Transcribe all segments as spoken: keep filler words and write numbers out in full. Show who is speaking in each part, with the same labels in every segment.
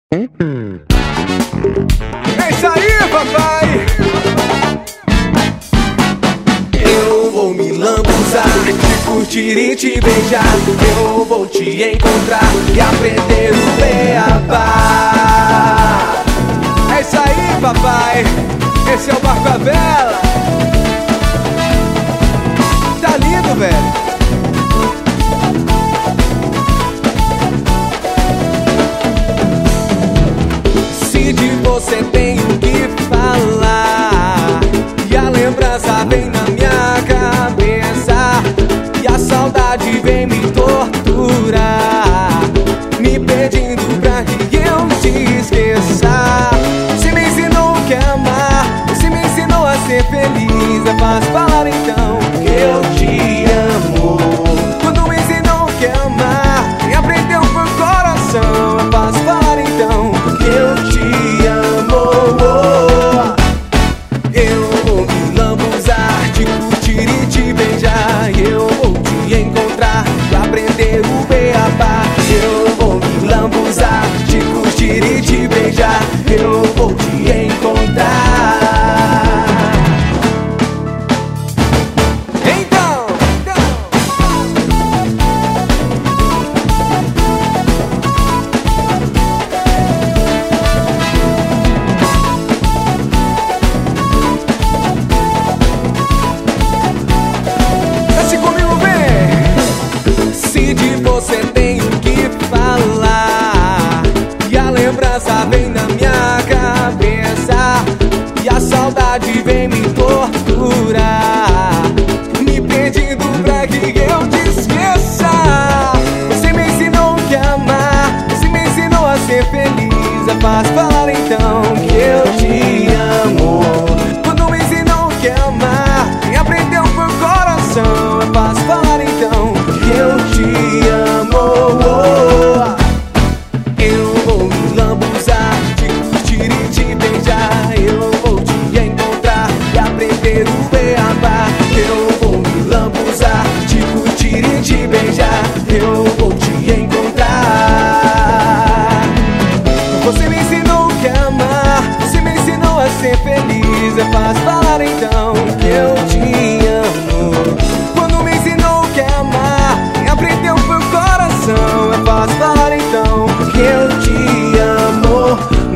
Speaker 1: É isso aí, papai!
Speaker 2: Eu vou me lambuzar, te curtir e te beijar. Eu vou te encontrar e aprender o beabá.
Speaker 1: É isso aí, papai! Esse é o Barco à Vela! Tá lindo, velho!
Speaker 2: Se de você tenho que falar e a lembrança vem na minha cabeça e a saudade vem me torturar, me pedindo pra que eu te esqueça. Se me ensinou o que é amar, se me ensinou a ser feliz, é fácil falar então que eu te amo. Quando me ensinou o que é amar e aprendeu por coração, é fácil falar então que eu te amo. Eu vou me lambuzar, te curtir e te beijar. Eu vou te encontrar e aprender o beabá. Eu vou me lambuzar, te curtir e te beijar. Eu vou te encontrar. Então, desce comigo, vem! Se de você tenho que falar e a lembrança vem na minha cabeça e a saudade vem me torturar, me pedindo pra que eu te esqueça. Você me ensinou o que é amar, você me ensinou a ser feliz, é fácil falar então que eu te amo. Quando me ensinou o que é amar e aprendeu por coração, é fácil falar então que eu te amo. Eu vou me lambuzar, te curtir e te beijar. Eu vou te encontrar e aprender o beabá. Eu vou me lambuzar, te curtir e te beijar. Eu vou te encontrar. Você me ensinou o que é amar, você me ensinou a ser feliz, é fácil falar então que eu te amo. Quando me ensinou o que é amar e aprendeu por coração, é fácil falar então que eu te amo.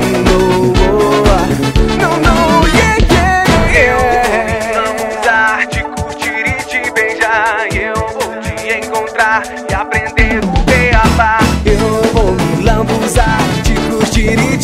Speaker 2: No, não, não, yeah, yeah, yeah. Eu vou me lambuzar, te curtir e te beijar. Eu vou te encontrar e aprender o beabá. Eu vou me lambuzar, te curtir e te